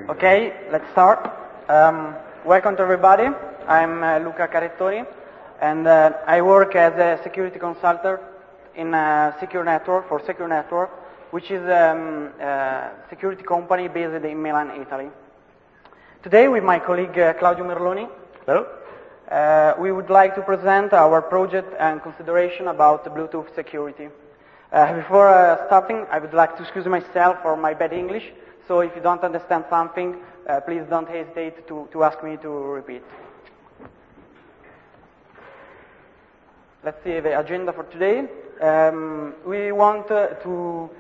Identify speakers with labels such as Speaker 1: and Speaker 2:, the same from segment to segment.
Speaker 1: Okay, let's start. Welcome to everybody. I'm Luca Carettoni, and I work as a security consultant in Secure Network for Secure Network, which is a security company based in Milan, Italy. Today, with my colleague Claudio Merloni, hello, we would like to present our project and consideration about Bluetooth security. Before starting, I would like to excuse myself for my bad English. So if you don't understand something, please don't hesitate to ask me to repeat. Let's see the agenda for today. We want to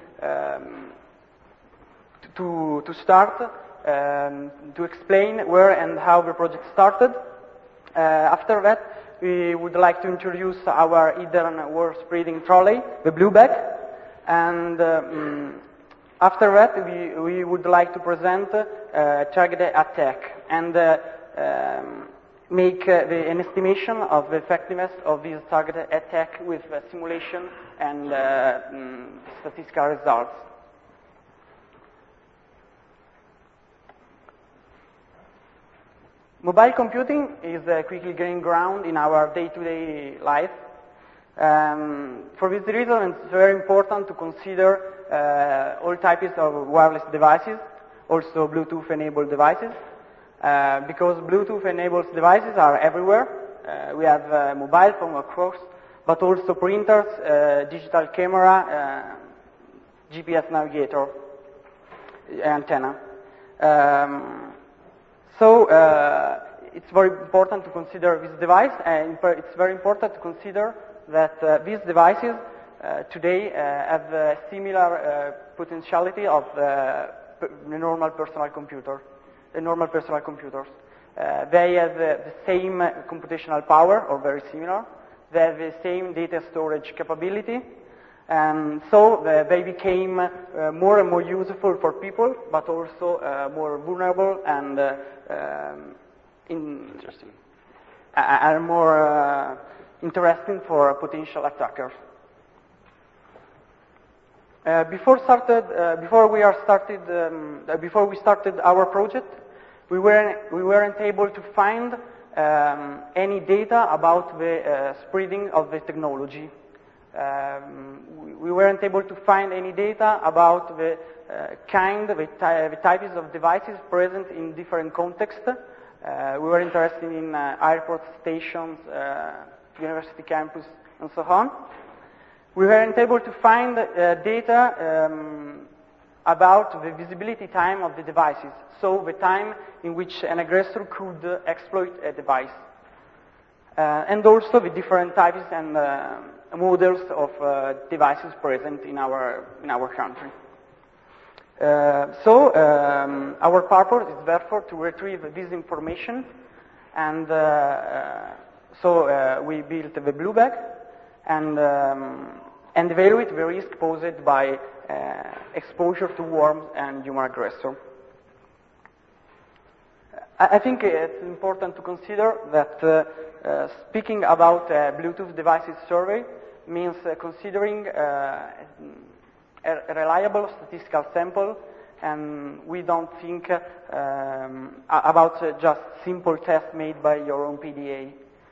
Speaker 1: start to explain where and how the project started. After that, we would like to introduce our hidden word spreading trolley, the Blueback, and after that, we would like to present targeted attack and make an estimation of the effectiveness of this targeted attack with simulation and statistical results. Mobile computing is quickly gaining ground in our day-to-day life. For this reason, it's very important to consider all types of wireless devices, also Bluetooth-enabled devices, because Bluetooth-enabled devices are everywhere. We have mobile phone, of course, but also printers, digital camera, GPS navigator, antenna. So it's very important to consider this device, and it's very important to consider that these devices today have a similar potentiality of the normal personal computers. They have the same computational power, or very similar. They have the same data storage capability, and so they became more and more useful for people, but also more vulnerable and interesting. Are more interesting for potential attackers. Before we started our project, we weren't able to find any data about the spreading of the technology. We weren't able to find any data about the types of devices present in different contexts. We were interested in airport stations, university campus, and so on. We weren't able to find data about the visibility time of the devices, so the time in which an aggressor could exploit a device, and also the different types and models of devices present in our country. Our purpose is therefore to retrieve this information, and so we built the Blueback and evaluate the risk posed by exposure to worms and human aggressor. I think it's important to consider that speaking about Bluetooth devices survey means considering a reliable statistical sample, and we don't think about just simple tests made by your own PDA.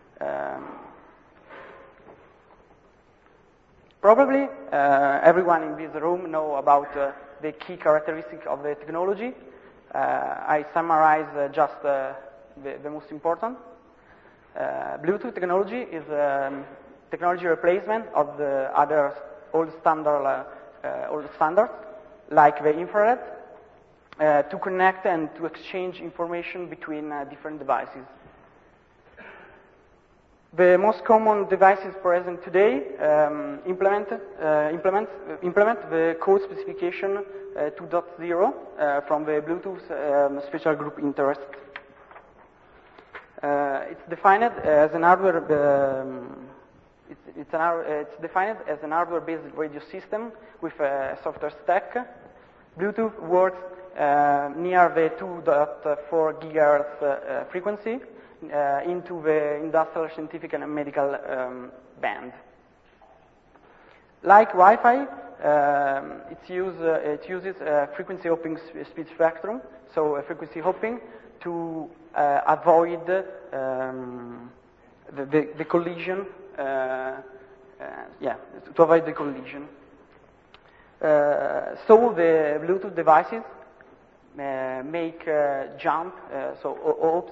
Speaker 1: Probably everyone in this room know about the key characteristics of the technology. I summarize just the most important. Bluetooth technology is technology replacement of the other old standards, like the infrared, to connect and to exchange information between different devices. The most common devices present today implement the code specification 2.0 from the Bluetooth special group interest. It's defined as an hardware. It's defined as an hardware-based radio system with a software stack. Bluetooth works near the 2.4 GHz frequency into the industrial, scientific, and medical band. Like Wi-Fi, it uses frequency hopping speed spectrum, so frequency hopping to avoid the collision. To avoid the collision. So the Bluetooth devices make jump, hops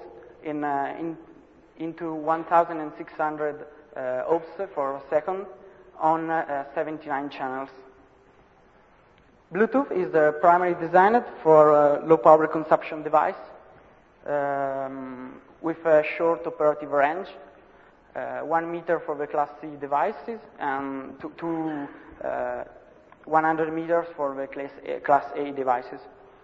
Speaker 1: into 1,600 hops per second on 79 channels. Bluetooth is primarily designed for low power consumption device with a short operative range, 1 meter for the Class C devices and 100 meters for the Class A devices.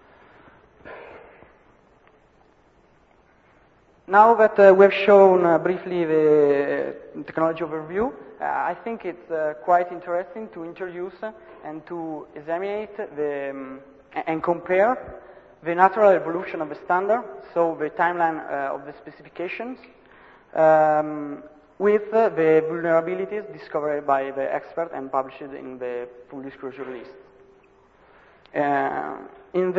Speaker 1: Now that we've shown briefly the technology overview, I think it's quite interesting to introduce and to examine and compare the natural evolution of the standard, so the timeline of the specifications, with the vulnerabilities discovered by the expert and published in the full disclosure list. In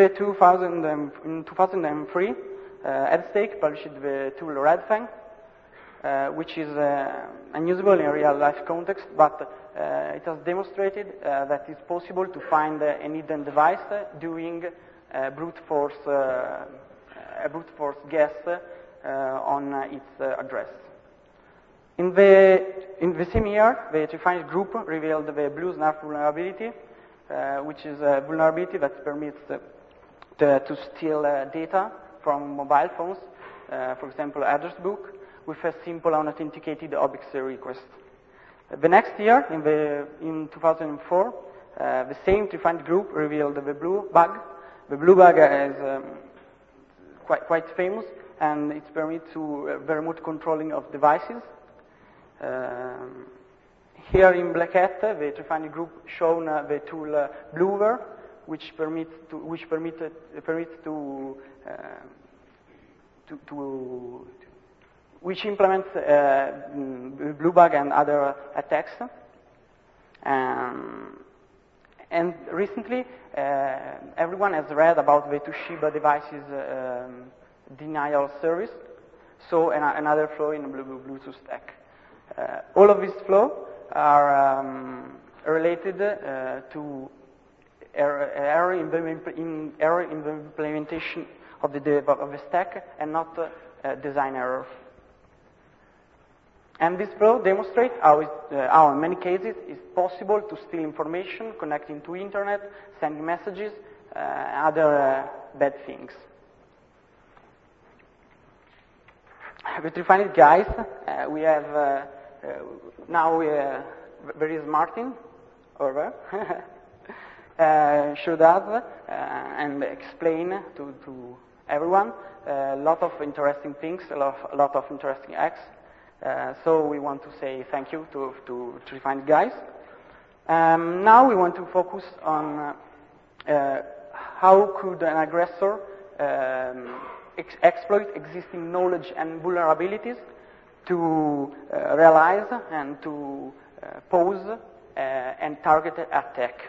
Speaker 1: 2003, EdStake published the tool RedFang, which is unusable in real-life context, but it has demonstrated that it's possible to find a hidden device doing a brute force guess on its address. In the same year, the Trifinite group revealed the BlueSnarf vulnerability, which is a vulnerability that permits to steal data from mobile phones, for example, address book, with a simple unauthenticated OBIX request. The next year, in 2004, the same Trifinite group revealed the blue bug. The blue bug is quite famous, and it permits to the remote controlling of devices. Here in black hat, the Trifinite group shown the tool Bluever, which implements blue bug and other attacks. And recently, everyone has read about the Toshiba devices denial service, so another flow in Bluetooth stack. All of these flows are related to error in the implementation of the stack and not design error. And this flow demonstrates how in many cases it's possible to steal information, connecting to internet, sending messages, other bad things. With Trifinite guys, we have now there is Martin over showed us and explain to everyone a lot of interesting things, a lot of interesting acts. So we want to say thank you to Trifinite guys. Now we want to focus on how could an aggressor exploit existing knowledge and vulnerabilities to realize and to pose and target attack.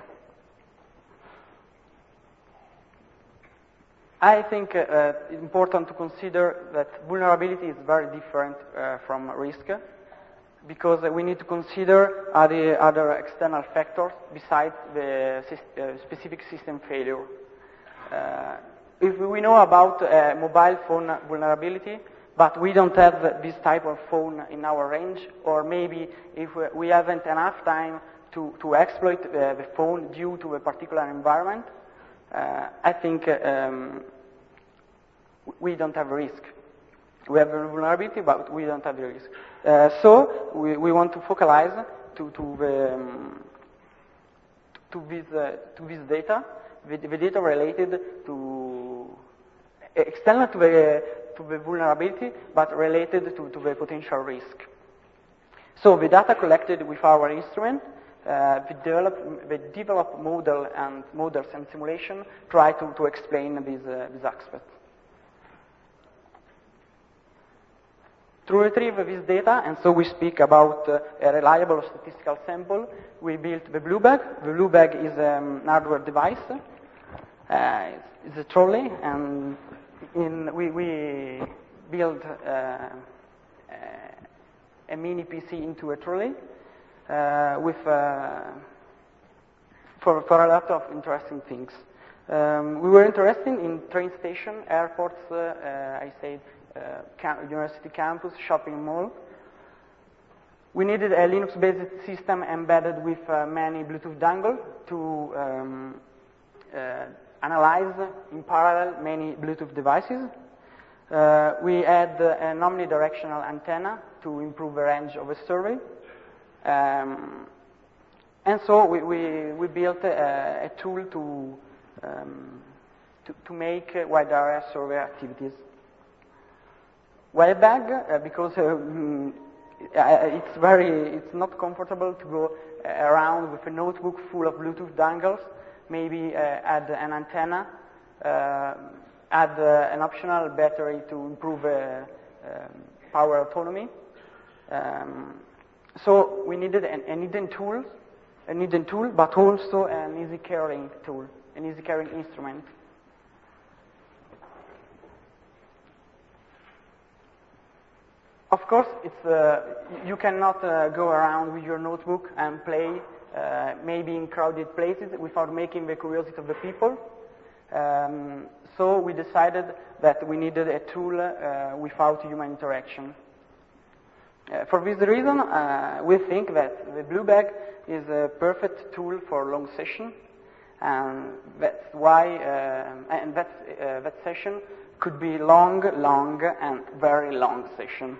Speaker 1: I think it's important to consider that vulnerability is very different from risk, because we need to consider other external factors besides the specific system failure. If we know about mobile phone vulnerability, but we don't have this type of phone in our range, or maybe if we haven't enough time to exploit the phone due to a particular environment, I think we don't have a risk. We have a vulnerability, but we don't have the risk. So we want to focalize to this data, the data related to external to the vulnerability, but related to the potential risk. So the data collected with our instrument, we develop models and simulation try to explain this aspect. To retrieve this data, and so we speak about a reliable statistical sample, we built the BlueBag. The BlueBag is an hardware device. It's a trolley, and we build a mini PC into a trolley with for a lot of interesting things. We were interested in train station, airports, university campus, shopping mall. We needed a Linux-based system embedded with many Bluetooth dongles to analyze in parallel many Bluetooth devices. We had an omnidirectional antenna to improve the range of a survey. And so we built a tool to make wide area survey activities. WebBag, because it's not comfortable to go around with a notebook full of Bluetooth dongles. Maybe add an antenna, add an optional battery to improve power autonomy. So we needed a hidden tool, but also an easy carrying tool, an easy carrying instrument. Of course, you cannot go around with your notebook and play, maybe in crowded places, without making the curiosity of the people. So we decided that we needed a tool without human interaction. For this reason, we think that the BlueBag is a perfect tool for long session, and that's why, that session could be long, and very long session.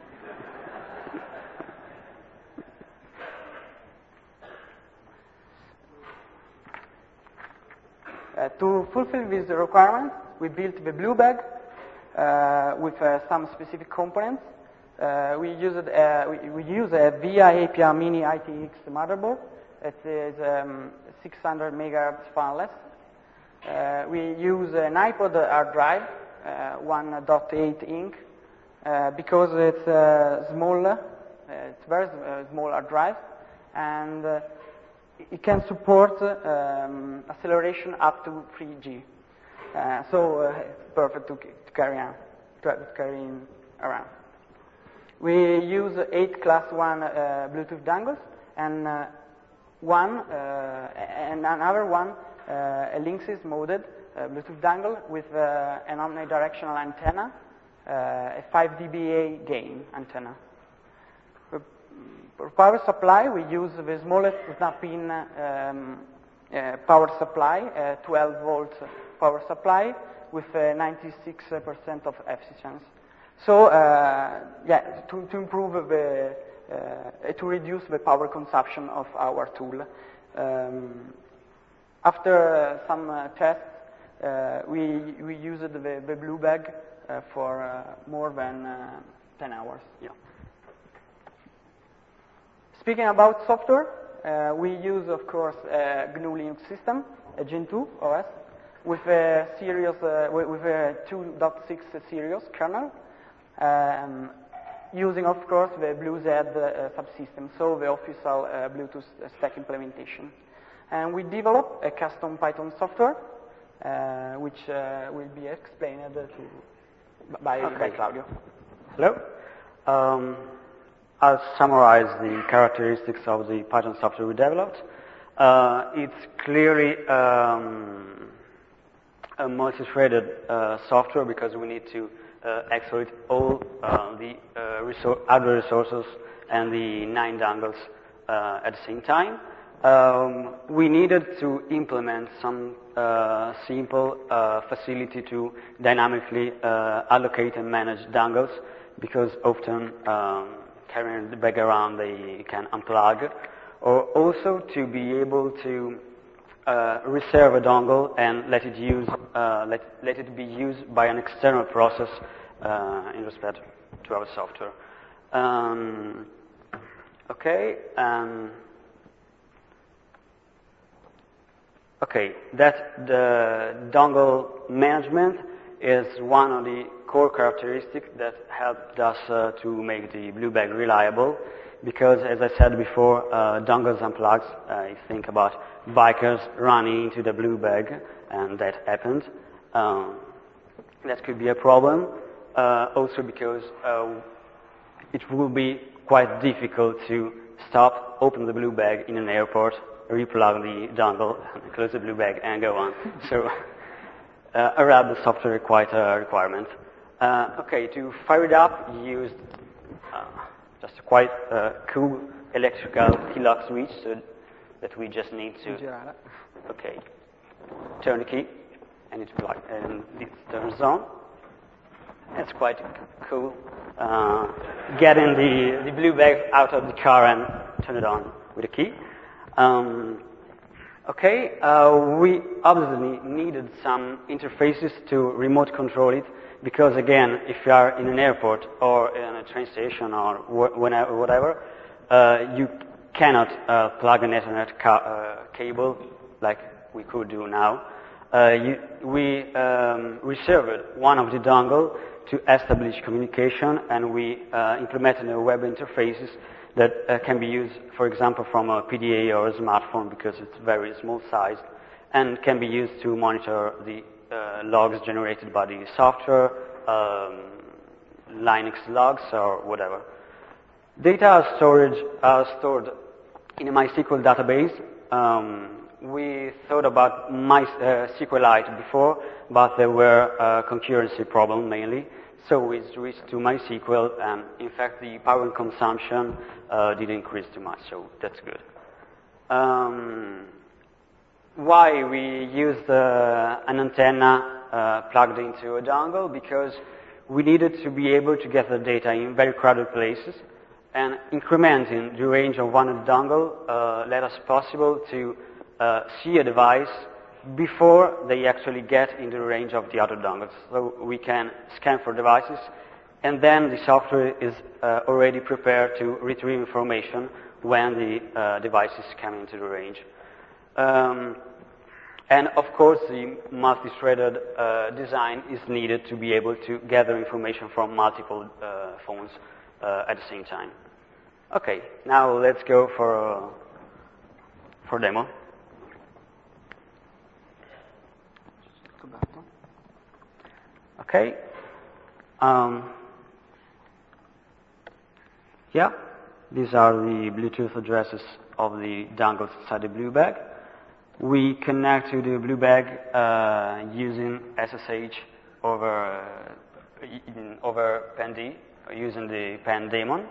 Speaker 1: To fulfill this requirement, we built the BlueBag with some specific components. We use a VIA API Mini ITX motherboard. It is 600 megahertz fanless. We use an iPod hard drive, 1.8 inch, because it's small. It's very small hard drive, and it can support acceleration up to 3G. So it's perfect to carry around. We use 8 class 1 Bluetooth dongles, and another one, a Linksys modded Bluetooth dongle with an omnidirectional antenna, a 5 dBA gain antenna. For power supply, we use the smallest snap-in power supply, 12 volts power supply with 96% of efficiency. So, to improve to reduce the power consumption of our tool. After some tests, we used the BlueBag for more than 10 hours. Yeah. Speaking about software, we use, of course, a GNU Linux system, a Gentoo OS, with a serious, with a 2.6 series kernel, using, of course, the BlueZ subsystem, so the official Bluetooth stack implementation. And we developed a custom Python software, which will be explained by Claudio.
Speaker 2: Hello. I'll summarize the characteristics of the Python software we developed. It's clearly a multi-threaded software because we need to exploit all the hardware resources and the 9 dongles at the same time. We needed to implement some simple facility to dynamically allocate and manage dongles because often carrying the bag around they can unplug, or also to be able to reserve a dongle and let it be used by an external process in respect to our software. That the dongle management is one of the core characteristics that helped us to make the blue bag reliable. Because, as I said before, dongles and plugs, you think about bikers running into the blue bag, and that happened. That could be a problem. Also because it will be quite difficult to stop, open the blue bag in an airport, replug the dongle, close the blue bag, and go on. So, a reliable software is quite a requirement. Okay, to fire it up, you used just a quite cool electrical T-lock switch, so that we just need to, okay, turn the key, and it turns on. It's quite cool. Getting the blue bag out of the car and turn it on with a key. Okay, we obviously needed some interfaces to remote control it, because again, if you are in an airport or in a train station or whatever, you cannot plug an Ethernet cable like we could do now. We reserved one of the dongle to establish communication, and we implemented a web interfaces that can be used, for example, from a PDA or a smartphone, because it's very small sized, and can be used to monitor the logs generated by the software, Linux logs or whatever. Data are stored in a MySQL database. We thought about SQLite before, but there were concurrency problem mainly. So we switched to MySQL, and in fact the power consumption didn't increase too much, so that's good. Why we used an antenna plugged into a dongle? Because we needed to be able to get the data in very crowded places, and incrementing the range of one dongle let us possible to see a device before they actually get in the range of the other dongles. So we can scan for devices, and then the software is already prepared to retrieve information when the devices come into the range. And of course, the multi-threaded design is needed to be able to gather information from multiple phones at the same time. Okay, now let's go for demo. Okay. Yeah, these are the Bluetooth addresses of the dongles inside the blue bag. We connect to the blue bag using SSH over PAN-D, using the PAN daemon.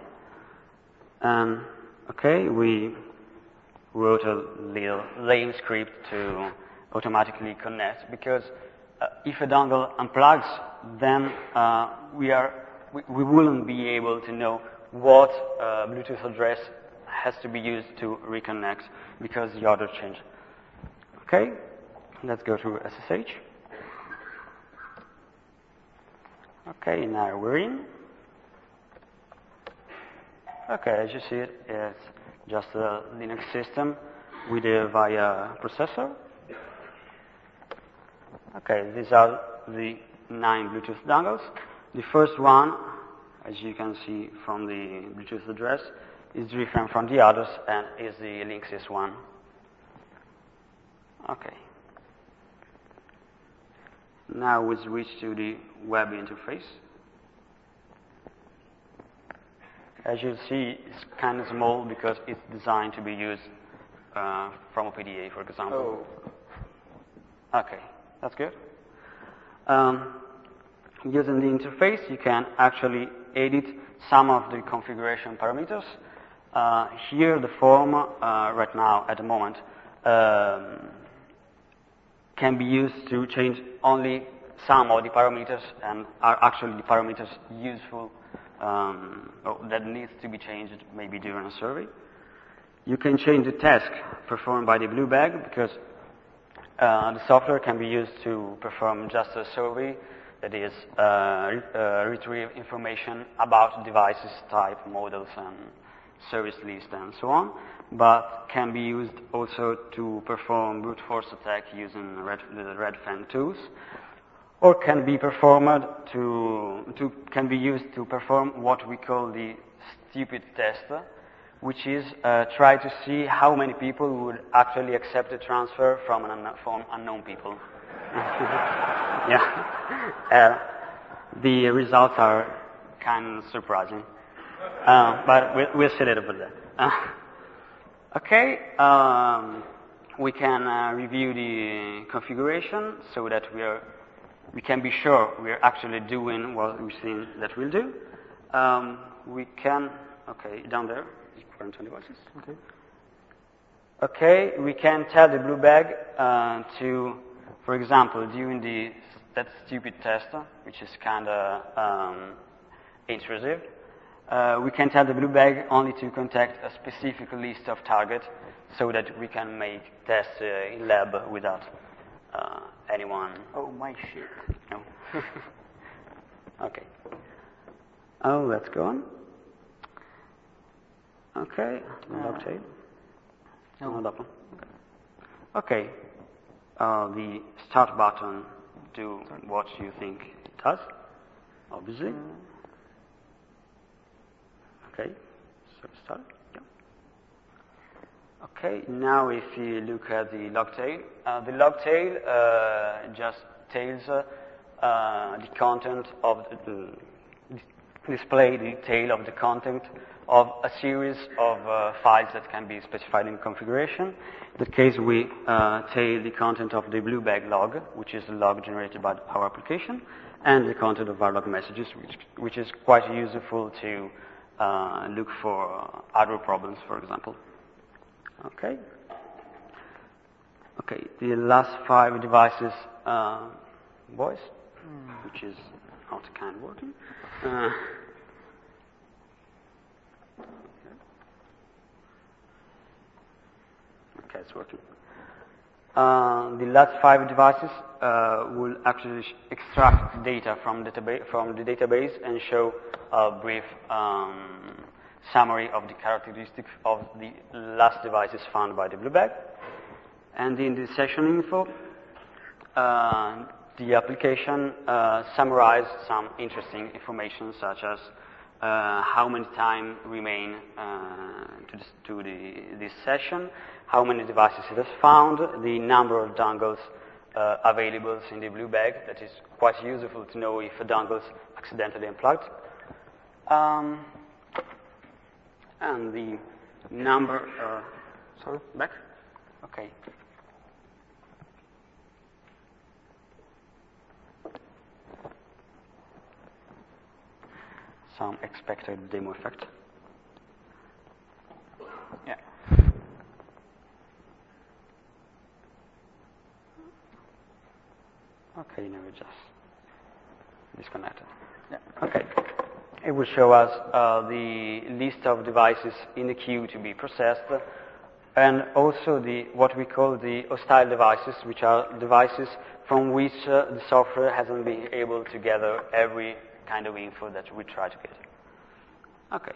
Speaker 2: Okay, we wrote a little lame script to automatically connect, because if a dongle unplugs, then we wouldn't be able to know what Bluetooth address has to be used to reconnect, because the order changed. Okay, let's go to SSH. Okay, now we're in. Okay, as you see, it's just a Linux system with a VIA processor. Okay, these are the 9 Bluetooth dongles. The first one, as you can see from the Bluetooth address, is different from the others and is the Linksys one. Okay. Now we switch to the web interface. As you see, it's kind of small because it's designed to be used from a PDA, for example. Oh. Okay, that's good. Using the interface, you can actually edit some of the configuration parameters. Here, the form, right now, at the moment, can be used to change only some of the parameters, and are actually the parameters useful that needs to be changed maybe during a survey. You can change the task performed by the blue bag, because the software can be used to perform just a survey, that is, retrieve information about devices, type, models, and service list, and so on, but can be used also to perform brute force attack using the Redfang tools, or can be performed can be used to perform what we call the stupid test, which is try to see how many people would actually accept a transfer from unknown people. Yeah. The results are kind of surprising, but we'll see a little bit there. Okay, we can review the configuration so that we can be sure we are actually doing what we think that we'll do. We can, okay, down there, current devices. Okay. Okay, we can tell the blue bag to, for example, during that stupid test, which is kind of intrusive, we can tell the blue bag only to contact a specific list of targets so that we can make tests in lab without anyone.
Speaker 1: Oh, my shit.
Speaker 2: No. Okay. Oh, let's go on. Okay. Logtail. No, that one. Okay. The start button do what you think it does, obviously. Okay. So start. Yeah. Okay. Now, if you look at the logtail just tails the content of display the tail of the content of a series of files that can be specified in configuration. In that case, we tail the content of the blue bag log, which is the log generated by our application, and the content of our log messages, which is quite useful to look for other problems, for example. Okay. Okay, the last 5 devices voice, which is not kind of working. Okay, it's working. The last 5 devices will actually extract data from the database and show a brief summary of the characteristics of the last devices found by the blue bag. And in the session info, the application summarized some interesting information, such as how many time remain to this session, how many devices it has found, the number of dongles available in the blue bag. That is quite useful to know if a dongle is accidentally unplugged. And the number... sorry, back? Okay. Some expected demo effect. Yeah. Okay, now we just disconnected. Yeah. Okay. It will show us the list of devices in the queue to be processed, and also what we call the hostile devices, which are devices from which the software hasn't been able to gather every kind of info that we try to get. Okay.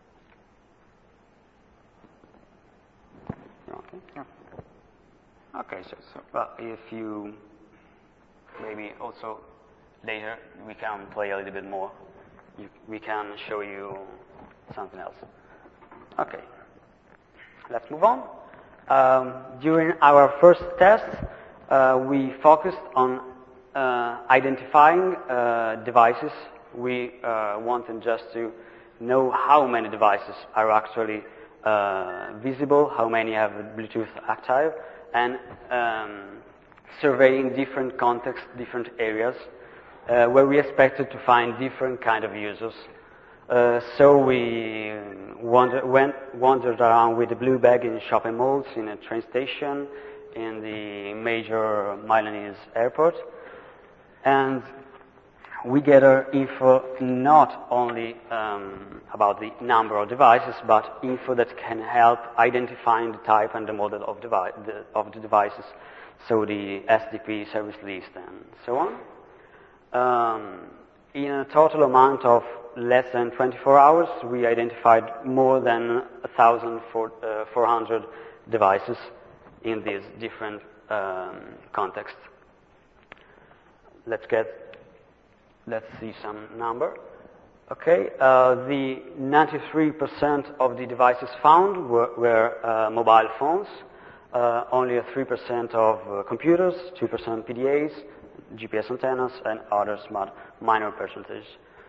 Speaker 2: Okay. Yeah. Okay. So if you maybe also later we can play a little bit more. We can show you something else. Okay. Let's move on. During our first test, we focused on identifying devices. We wanted just to know how many devices are actually visible, how many have Bluetooth active, and surveying different contexts, different areas, where we expected to find different kind of users. So we wandered around with the blue bag in shopping malls, in a train station, in the major Milanese airport, and we gather info not only about the number of devices, but info that can help identifying the type and the model of the devices, so the SDP service list and so on. In a total amount of less than 24 hours, we identified more than 1,400 devices in these different contexts. let's see some number. Okay, the 93% of the devices found were mobile phones, only 3% of computers, 2% PDAs, GPS antennas, and other minor percentage.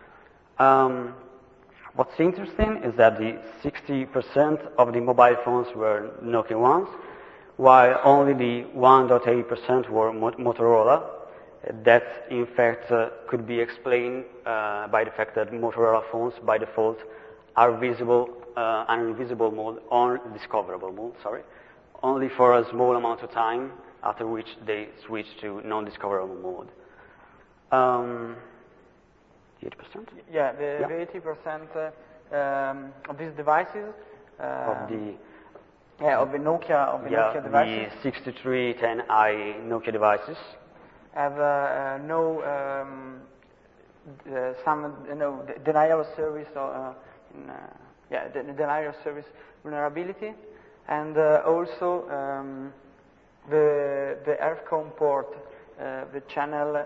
Speaker 2: What's interesting is that the 60% of the mobile phones were Nokia ones, while only the 1.8% were Motorola. That, in fact, could be explained by the fact that Motorola phones, by default, are visible and invisible mode, or discoverable mode, sorry, only for a small amount of time, after which they switch to non-discoverable mode. 80%?
Speaker 1: Yeah, the 80% of these devices
Speaker 2: Of the
Speaker 1: Nokia devices
Speaker 2: the 6310i Nokia devices
Speaker 1: have denial of service or denial of service vulnerability, and also the EarthCom port, the channel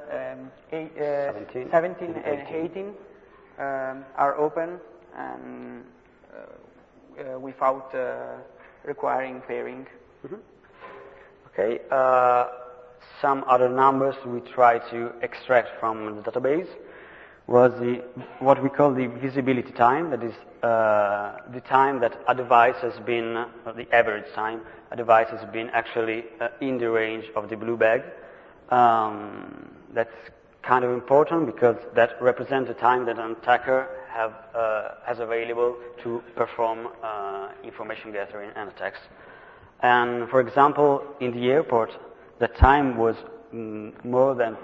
Speaker 1: 17 and 18 are open and without requiring pairing.
Speaker 2: Mm-hmm. Okay. Some other numbers we try to extract from the database was what we call the visibility time. That is the time that a device has been, the average time a device has been actually in the range of the blue bag. That's kind of important because that represents the time that an attacker has available to perform information gathering and attacks. And for example, in the airport, the time was more than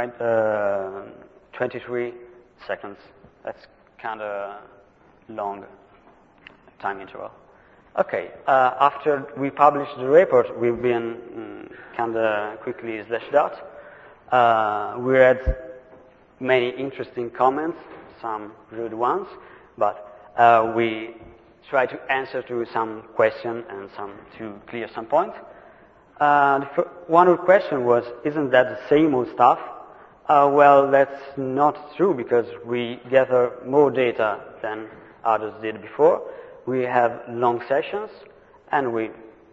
Speaker 2: 23 seconds. That's kind of long time interval. Okay, after we published the report, we've been kind of quickly slashed out. We had many interesting comments, some rude ones, but we tried to answer to some questions and to clear some points. One question was, isn't that the same old stuff? Well, that's not true because we gather more data than others did before. We have long sessions, and we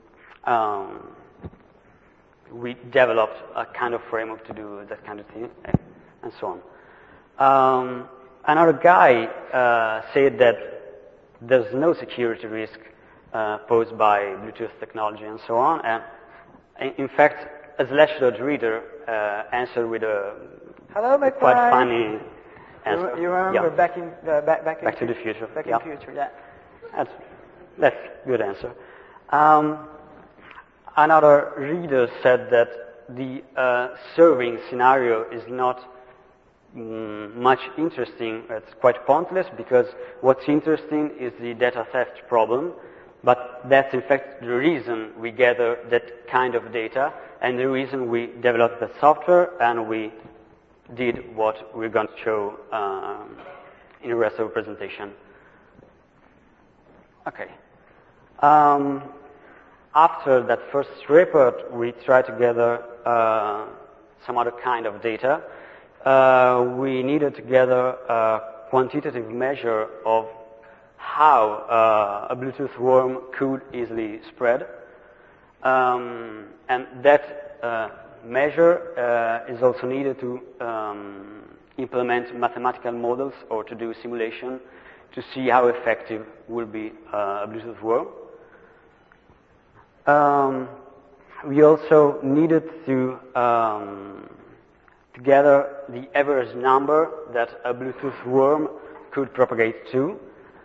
Speaker 2: developed a kind of framework to do that kind of thing, and so on. Another guy said that there's no security risk posed by Bluetooth technology and so on, and in fact, a Slashdot reader answered with a quite funny answer.
Speaker 1: You remember Back
Speaker 2: to the Future.
Speaker 1: Back in the Future, yeah.
Speaker 2: That's a good answer. Another reader said that the serving scenario is not much interesting. It's quite pointless because what's interesting is the data theft problem. But that's in fact the reason we gather that kind of data and the reason we developed the software and we did what we're going to show in the rest of the presentation. Okay. After that first report, we tried to gather some other kind of data. We needed to gather a quantitative measure of how a Bluetooth worm could easily spread. And that measure is also needed to implement mathematical models or to do simulation to see how effective will be a Bluetooth worm. We also needed to gather the average number that a Bluetooth worm could propagate to,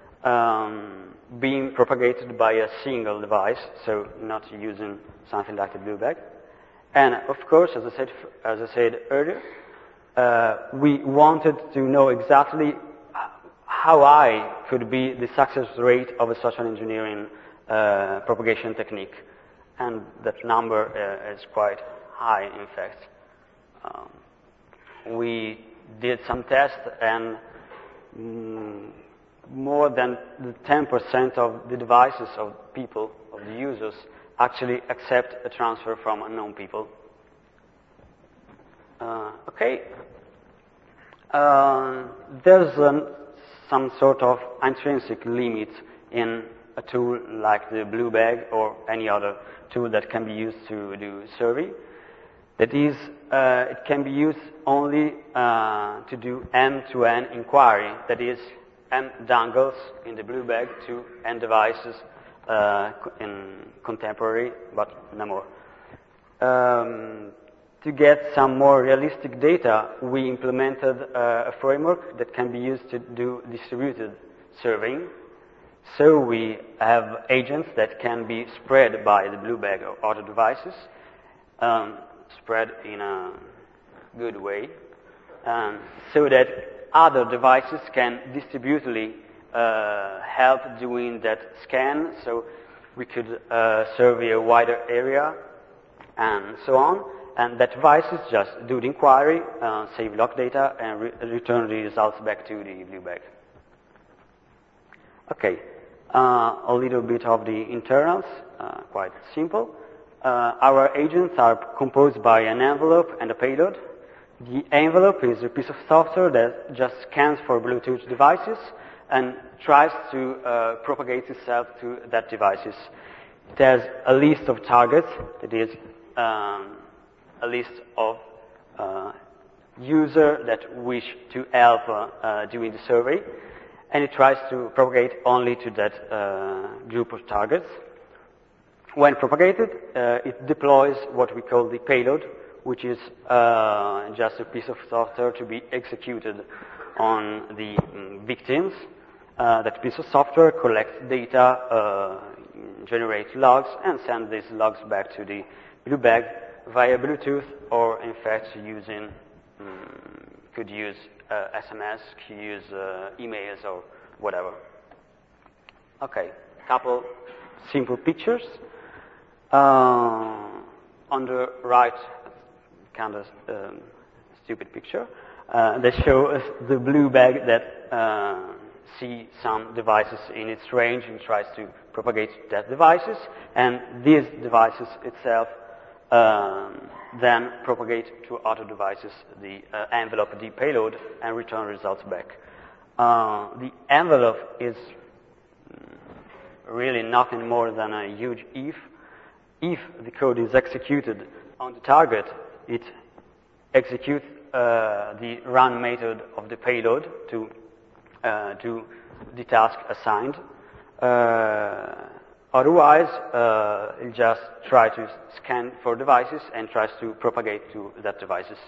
Speaker 2: being propagated by a single device, so not using something like the blue bag. And of course, as I said earlier, we wanted to know exactly how high could be the success rate of a social engineering propagation technique. And that number is quite high, in fact. We did some tests, and more than 10% of the devices of people, of the users, actually accept a transfer from unknown people. Okay. There's some sort of intrinsic limit in a tool like the Blue Bag or any other tool that can be used to do survey. That is, it can be used only to do end-to-end inquiry. That is, M dongles in the Blue Bag to N devices in contemporary, but no more. To get some more realistic data, we implemented a framework that can be used to do distributed surveying. So we have agents that can be spread by the Blue Bag or other devices, spread in a good way, so that other devices can distributedly help doing that scan, so we could survey a wider area and so on. And that devices just do the inquiry, save log data, and return the results back to the Blue Bag. Okay, a little bit of the internals, quite simple. Our agents are composed by an envelope and a payload. The envelope is a piece of software that just scans for Bluetooth devices and tries to propagate itself to that devices. It has a list of targets, that is, a list of users that wish to help doing the survey, and it tries to propagate only to that group of targets. When propagated, it deploys what we call the payload, which is just a piece of software to be executed on the victims. That piece of software collects data, generates logs, and sends these logs back to the Blue Bag via Bluetooth, or in fact using, could use SMS, could use emails or whatever. Okay, couple simple pictures. On the right, kind of stupid picture, they show us the Blue Bag that see some devices in its range and tries to propagate that devices, and these devices itself then propagate to other devices the envelope, the payload, and return results back. The envelope is really nothing more than a huge if. If the code is executed on the target, it executes the run method of the payload to do the task assigned. Otherwise, it just tries to scan for devices and tries to propagate to that devices.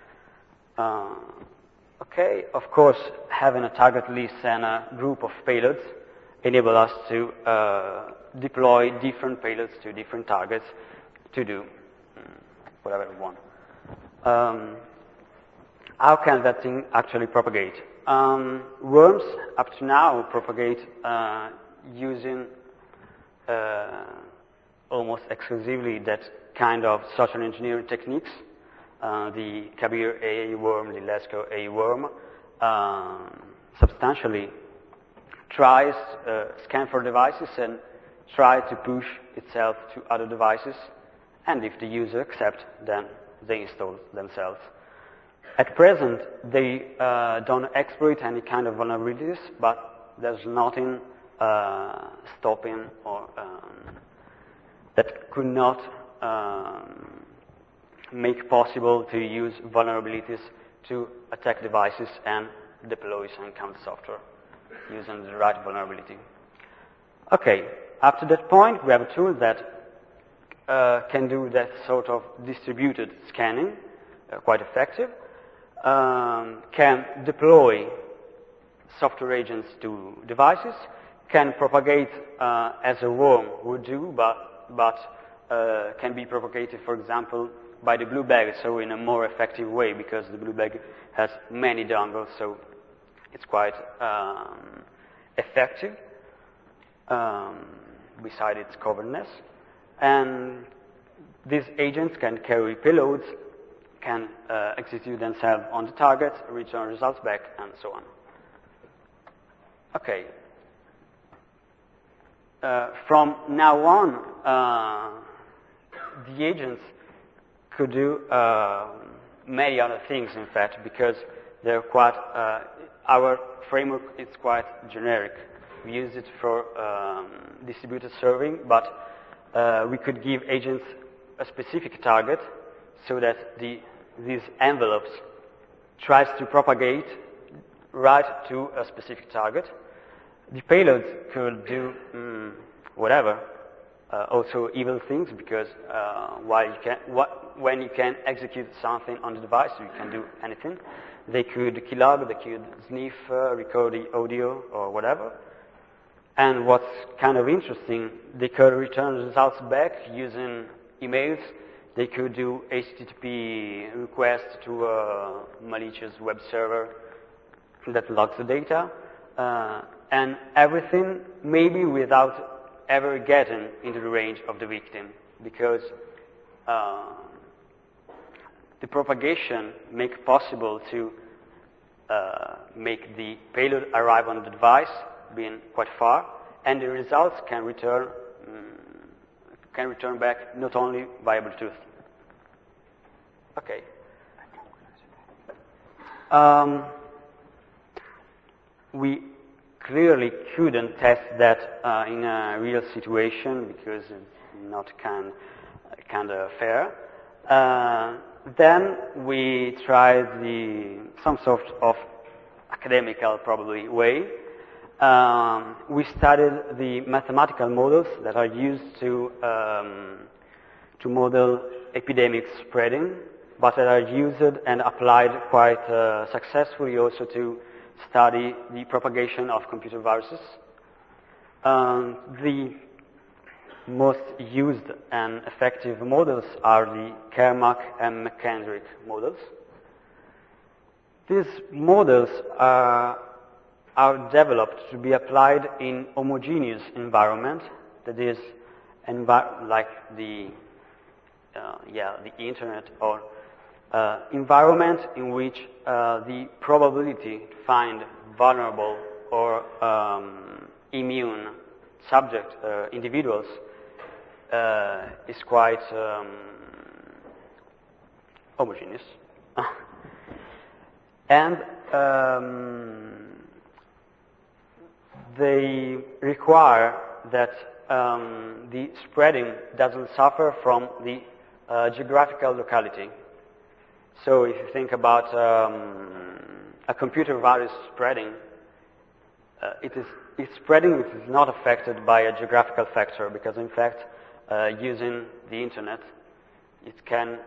Speaker 2: Okay, of course, having a target list and a group of payloads enable us to deploy different payloads to different targets to do whatever we want. How can that thing actually propagate? Worms, up to now, propagate using almost exclusively that kind of social engineering techniques. The Kabir AA worm, the Lesko AA worm, substantially tries scan for devices and try to push itself to other devices, and if the user accepts, then they install themselves. At present, they don't exploit any kind of vulnerabilities, but there's nothing stopping or that could not make possible to use vulnerabilities to attack devices and deploy some counter software using the right vulnerability. Okay, up to that point, we have a tool that can do that sort of distributed scanning, quite effective, can deploy software agents to devices, can propagate as a worm would do, but can be propagated, for example, by the Blue Bag, so in a more effective way, because the Blue Bag has many dongles, so it's quite effective, beside its coverness. And these agents can carry payloads, can execute themselves on the target, return results back, and so on. Okay. From now on, the agents could do many other things, in fact, because they're quite, our framework is quite generic. We use it for distributed serving, but we could give agents a specific target so that these envelopes tries to propagate right to a specific target. The payload could do whatever, also evil things, because when you can execute something on the device, you can do anything. They could keylog, they could sniff, record the audio, or whatever. And what's kind of interesting, they could return results back using emails. They could do HTTP requests to a malicious web server that logs the data. And everything maybe without ever getting into the range of the victim, because the propagation makes possible to make the payload arrive on the device being quite far, and the results can return back not only via Bluetooth. Okay. We clearly couldn't test that in a real situation because it's not kind of fair. Then we tried some sort of academical, probably, way. We studied the mathematical models that are used to model epidemic spreading, but that are used and applied quite successfully also to study the propagation of computer viruses. The most used and effective models are the Kermack and McKendrick models. These models are developed to be applied in homogeneous environment, that is, like the internet, or environment in which the probability to find vulnerable or immune subject individuals is quite homogeneous. And they require that the spreading doesn't suffer from the geographical locality. So if you think about a computer virus spreading, its spreading is not affected by a geographical factor, because in fact, using the internet, it can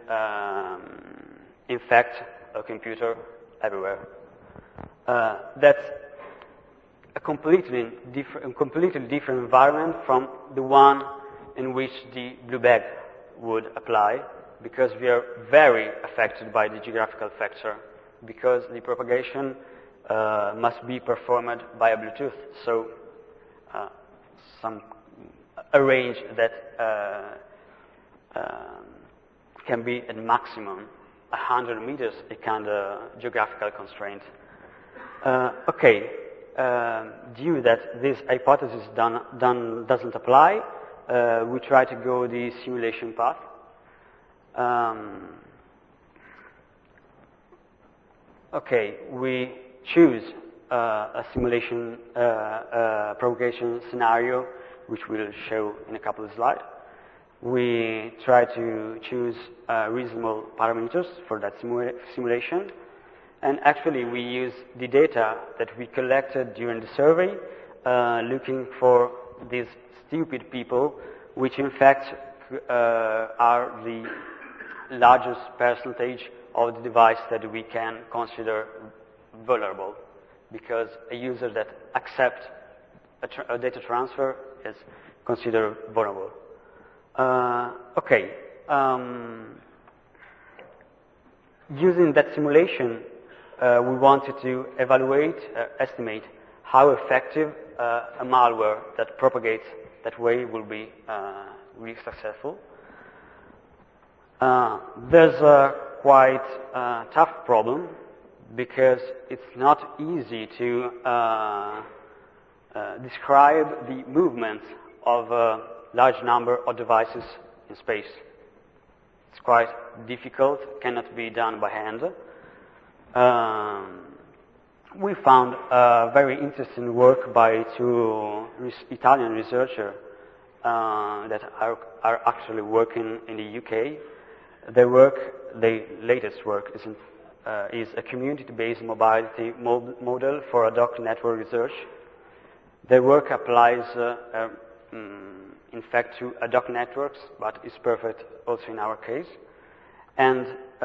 Speaker 2: infect a computer everywhere. That's a completely different environment from the one in which the blue bag would apply, because we are very affected by the geographical factor, because the propagation must be performed by a Bluetooth, so a range that can be at maximum 100 meters, a kind of geographical constraint. Due that this hypothesis doesn't apply, we try to go the simulation path. We choose a simulation propagation scenario, which we'll show in a couple of slides. We try to choose reasonable parameters for that simulation. And actually, we use the data that we collected during the survey, looking for these stupid people, which in fact are the largest percentage of the device that we can consider vulnerable, because a user that accepts a data transfer is considered vulnerable. Using that simulation, we wanted to estimate how effective a malware that propagates that way will be really successful. There's a quite tough problem, because it's not easy to describe the movement of a large number of devices in space. It's quite difficult, cannot be done by hand. We found a very interesting work by two Italian researchers that are actually working in the UK. Their latest work is a community-based mobility model for ad hoc network research. Their work applies, in fact, to ad hoc networks, but is perfect also in our case. And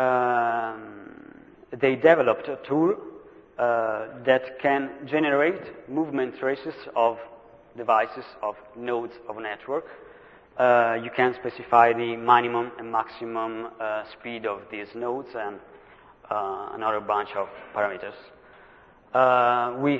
Speaker 2: they developed a tool that can generate movement traces of devices, of nodes of a network. You can specify the minimum and maximum speed of these nodes and another bunch of parameters. We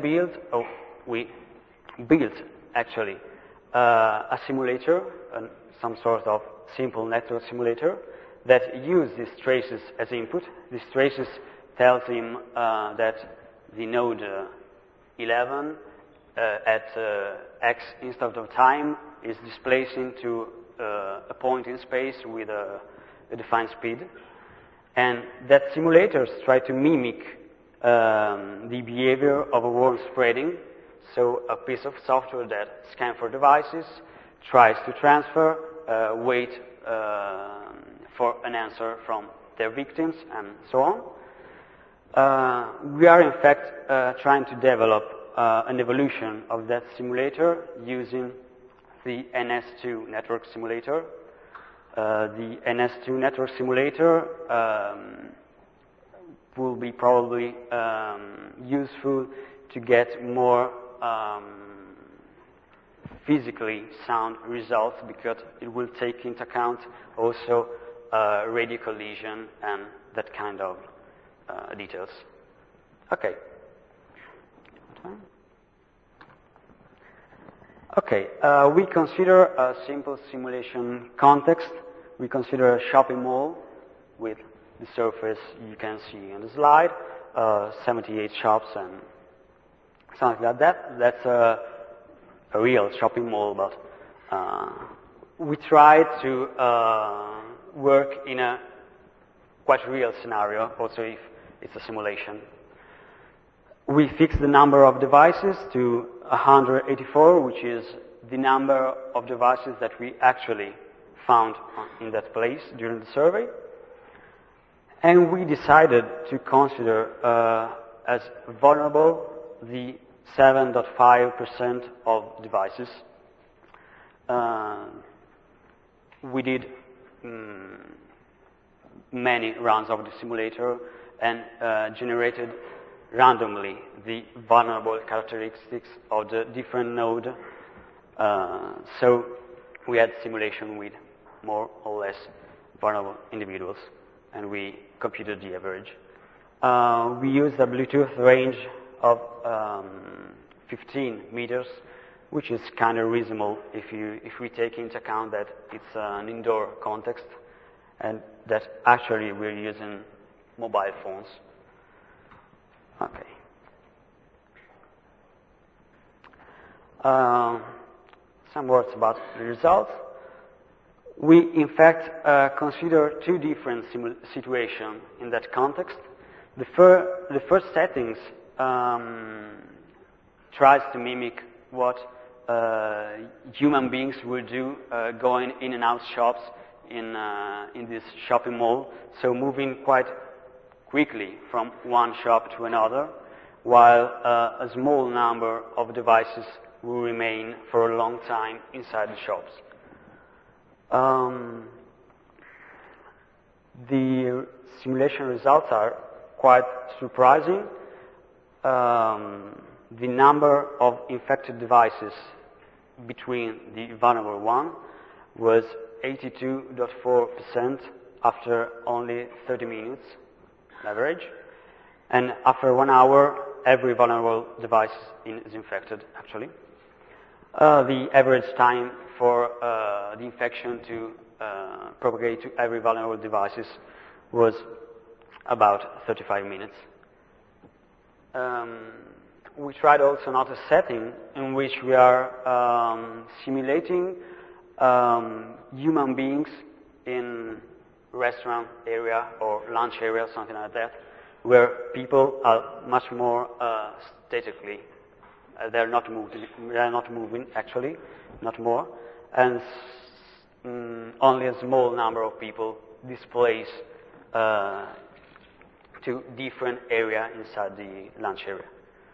Speaker 2: built actually a simulator, some sort of simple network simulator that uses these traces as input. These traces tells him that the node 11 at x instant of time is displacing to a point in space with a defined speed. And that simulators try to mimic the behavior of a worm spreading. So a piece of software that scans for devices, tries to transfer, wait for an answer from their victims, and so on. We are in fact trying to develop an evolution of that simulator using the NS2 network simulator. The NS2 network simulator will be probably useful to get more physically sound results, because it will take into account also radio collision and that kind of details. Okay. Okay, we consider a simple simulation context. We consider a shopping mall with the surface you can see on the slide, 78 shops and something like that. That's a real shopping mall, but we try to work in a quite real scenario, also if it's a simulation. We fix the number of devices to 184, which is the number of devices that we actually found in that place during the survey. And we decided to consider as vulnerable the 7.5% of devices. We did many runs of the simulator and generated randomly the vulnerable characteristics of the different node. So we had simulation with more or less vulnerable individuals, and we computed the average. We used a Bluetooth range of 15 meters, which is kind of reasonable if we take into account that it's an indoor context and that actually we're using mobile phones. Okay. Some words about the results. We, in fact, consider two different situations in that context. The first settings tries to mimic what human beings will do going in and out shops in this shopping mall, so moving quite quickly from one shop to another, while a small number of devices will remain for a long time inside the shops. The simulation results are quite surprising. The number of infected devices between the vulnerable one was 82.4% after only 30 minutes average, and after 1 hour every vulnerable device is infected actually. The average time for the infection to propagate to every vulnerable devices was about 35 minutes. We tried also another setting in which we are simulating human beings in restaurant area or lunch area, something like that, where people are much more statically. They're not moving actually, not more, and only a small number of people displace to different area inside the lunch area.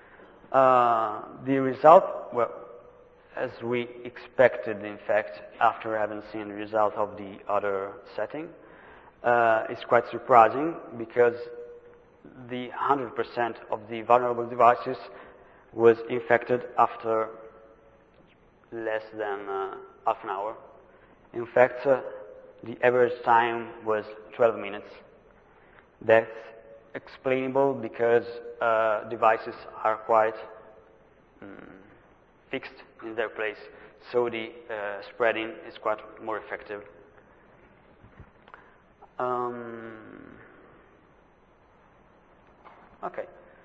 Speaker 2: The result, well, as we expected, in fact, after having seen the result of the other setting, is quite surprising because the 100% of the vulnerable devices was infected after less than half an hour. In fact, the average time was 12 minutes. That's explainable because devices are quite fixed in their place, so the spreading is quite more effective. Okay.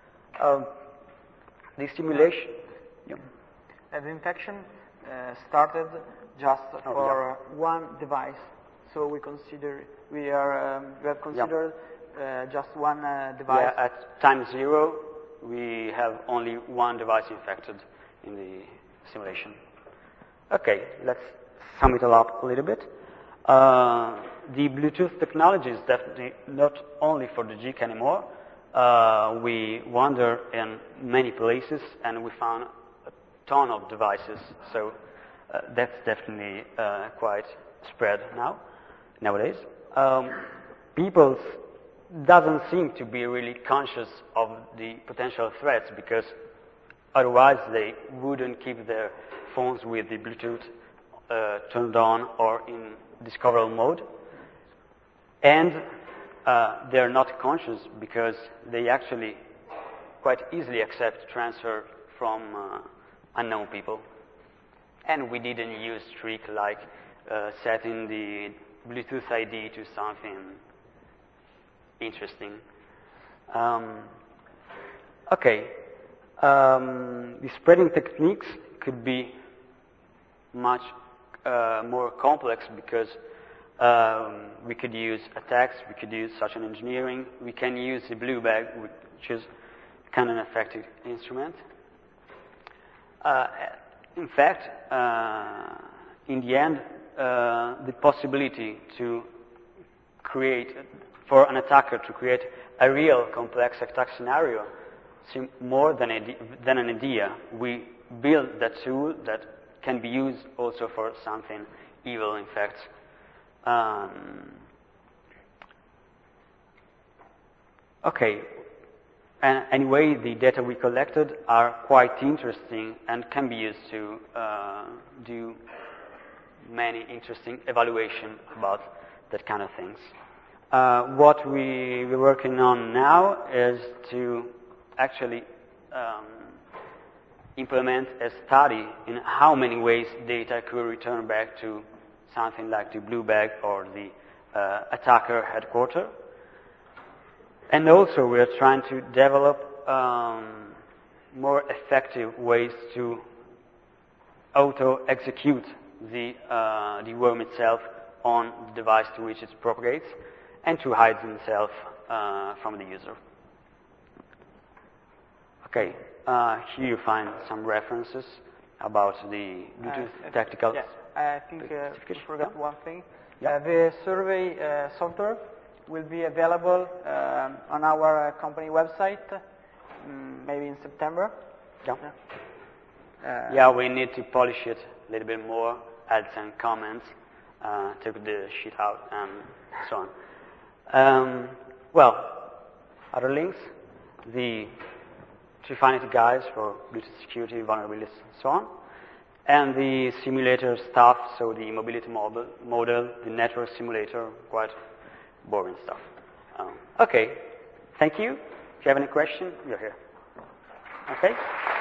Speaker 2: The simulation. Yeah.
Speaker 1: The infection started just for one device, so we have considered just one device.
Speaker 2: Yeah, at time 0, we have only one device infected in the simulation. Okay, let's sum it all up a little bit. The Bluetooth technology is definitely not only for the GIC anymore. We wander in many places and we found a ton of devices, so that's definitely quite spread nowadays. People doesn't seem to be really conscious of the potential threats because otherwise they wouldn't keep their phones with the Bluetooth turned on or in discoverable mode. And they're not conscious because they actually quite easily accept transfer from unknown people. And we didn't use trick like setting the Bluetooth ID to something interesting. Okay. The spreading techniques could be much more complex because we could use attacks, we could use social engineering, we can use the blue bag, which is kind of an effective instrument. In fact, in the end, the possibility to create, for an attacker to create a real complex attack scenario seems more than an idea. We build that tool that can be used also for something evil, in fact. Okay. And anyway, the data we collected are quite interesting and can be used to do many interesting evaluation about that kind of things. What we're working on now is to actually implement a study in how many ways data could return back to something like the blue bag or the attacker headquarters. And also we are trying to develop more effective ways to auto-execute the worm itself on the device to which it propagates and to hide itself from the user. Okay, here you find some references about the Bluetooth tactical.
Speaker 1: Yes, I think we forgot one thing. Yeah. The survey software will be available on our company website maybe in September.
Speaker 2: Yeah. Yeah, we need to polish it a little bit more, add some comments, take the sheet out, and so on. Well, other links, the Trifinity guides for Bluetooth security, vulnerabilities, and so on, and the simulator stuff, so the mobility model, the network simulator, quite boring stuff. Okay, thank you. If you have any question, you're here. Okay.